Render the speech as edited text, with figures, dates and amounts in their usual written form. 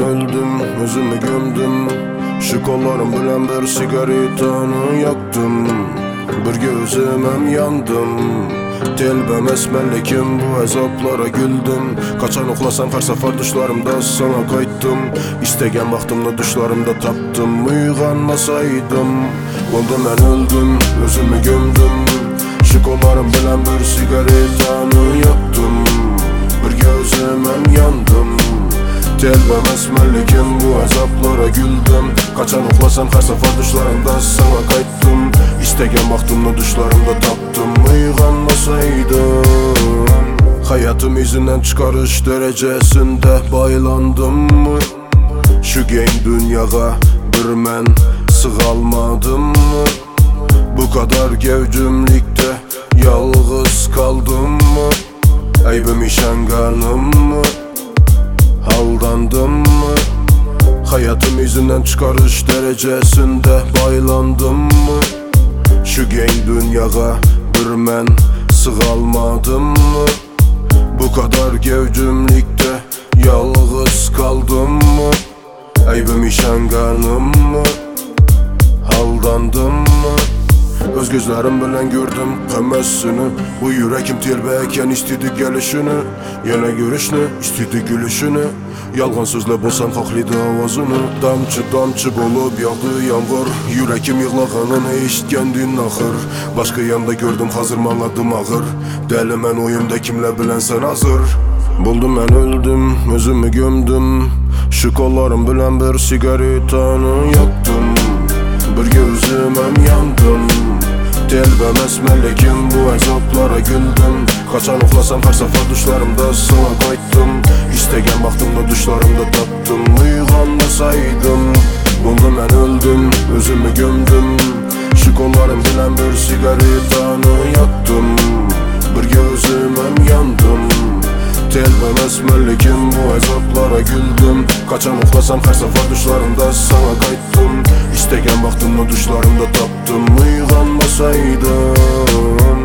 öldüm, özümü gömdüm. Şu kollarım bilen bir sigaretanı yaktım. Bir gözüm hem yandım. Telbem esmerlikim, bu azaplara güldüm. Kaçan oxlasam her sefer düşlerimde sana kayttım. İstegen vaxtımda düşlerimde taptım. Uyğanmasaydım, oldu ben öldüm, özümü gömdüm. Şu kollarım bilen bir sigaretanı yaktım. Bir gözüm hem yandım. Telbem esmerlikim, bu azaplara güldüm. Kaçan oxlasam her sefer düşlerimde sana kayttım. İstegen vaxtımda düşlerimde taptım. Uyğanmasaydım. Hayatım izinden çıkarış derecesinde baylandım. Şu gen dünyaya bir men sığalmadım. Bu kadar gevcümlikte yalğız kaldım. Aybım işenganım, aldandım. Hayatım izinden çıkarış derecesinde baylandım. Şu gen dünyaya bir men sığalmadım. Bu kadar gevcümlikte yalğız kaldım. Aybım işenganım, aldandım. Öz gözlerim bilen gördüm qemmesini. Bu yürekim telbəyken istedi gelişini. Yine görüşünü, istedi gülüşünü. Yalğan sözle bolsam xaxlıydı avazını. Damcı damcı bolup yağdı yağmur. Yürekim yığlağanını eşitkendin axır. Başka yanda gördüm hazır manladım ağır. Deli mən oyumda kimle bilen sen hazır. Buldum ben öldüm, özümü gömdüm. Şu kollarım bilen bir sigaretanı yaktım. Bir gözüm hem yandım. Telbem esmerlikim, bu azaplara güldüm. Kaçan oxlasam her sefer düşlerimde sana kayttım. İstegen vaxtımda düşlerimde taptım. Uyğanmasaydım, buldum ben öldüm, özümü gömdüm. Şu kollarım bilen bir sigaretanı yaktım. Bir gözüm hem yandım. Telbem esmerlikim, bu azaplara güldüm. Kaçan oxlasam her sefer düşlerimde sana kayttım. İstegen vaxtımda düşlerimde taptım. Uyğanmasaydım.